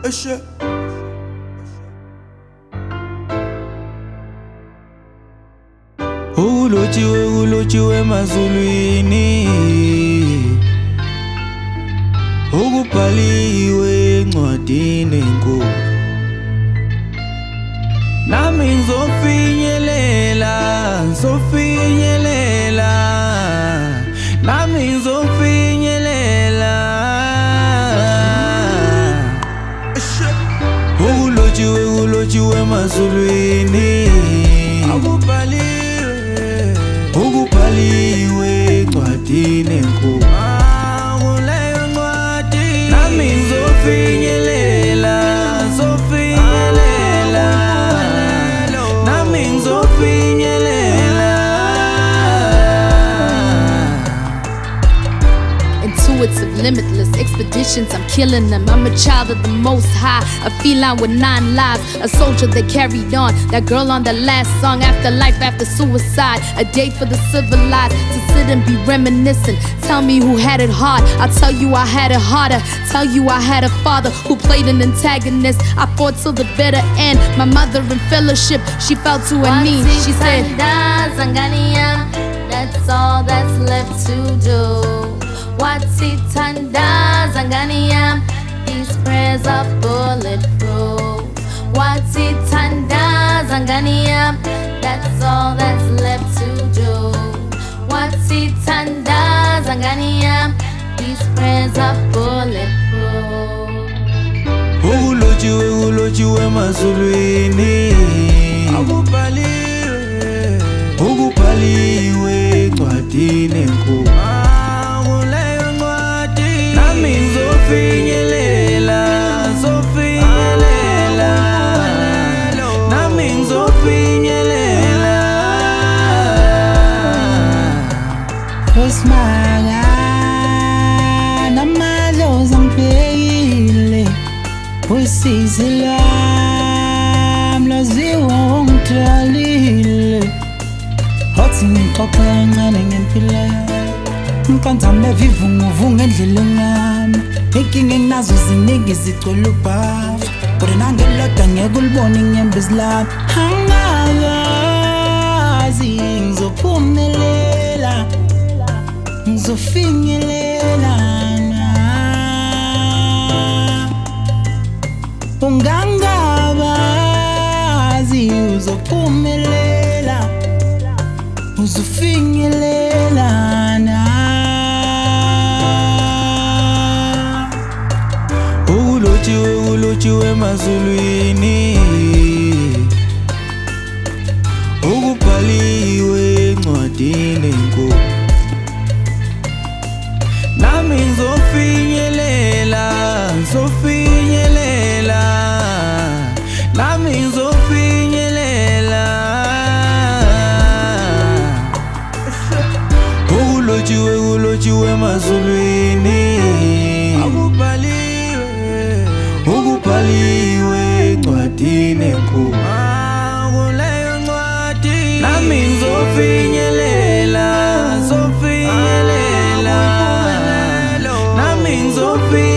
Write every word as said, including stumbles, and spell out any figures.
Usher. Ulotshiwe ulotshiwe emazulwini, ukubhaliwe encwadini enkulu. Nami ngizofinyelela, ngizofinyelela, nami ngizofinyelela. Ulotshiwe ulotshiwe emazulwini, ukubhaliwe encwadini enkulu. Nami ngizofinyelela, ngizofinyelela, nami ngizofinyelela. Intuitive, limitless expeditions, I'm killing them. I'm a child of the Most High, a feline with nine lives, a soldier that carried on. That girl on the last song, after life, after suicide. A date for the civilized to sit and be reminiscent. Tell me who had it hard, I'll tell you I had it harder. Tell you I had a father who played an antagonist. I fought till the bitter end. My mother in fellowship, she fell to her knees. She said, that's all that's left to do. Watitanda Zangania, these prayers are bulletproof. Watitanda Zangania, that's all that's left to do. Watitanda Zangania, these prayers are bulletproof. Ulotshiwe ulotshiwe emazulwini, ukubhaliwe, ukubhaliwe encwadini enkulu. Nami ngizofinyelela, ngizofinyelela, nami ngizofinyelela. Osmanga namadlozi angibhekile, usizi lwami lwaziwa ungithwalile. Wathi ngixoxa kancane ngempilo yami, mkanzame vivunguvunga endleleni yami. Inkinga enginazo ziningi zigcwele ubhafa, kodwa nangelodwa ngeke ulibone inyembezi lami. Angazi ngizophumelela, ngizofinyelela. Ungangabazi uzophumelela, uzofinyelela. Ulotshiwe ulotshiwe emazulwini, ukubhaliwe encwadini enkulu. Nami ngizofinyelela, ngizofinyelela, nami ngizofinyelela. Ulotshiwe ulotshiwe emazulwini, ukubhaliwe encwadini enkulu. Nami ngizofinyelela, ngizofinyelela, nami ngizofinyelela.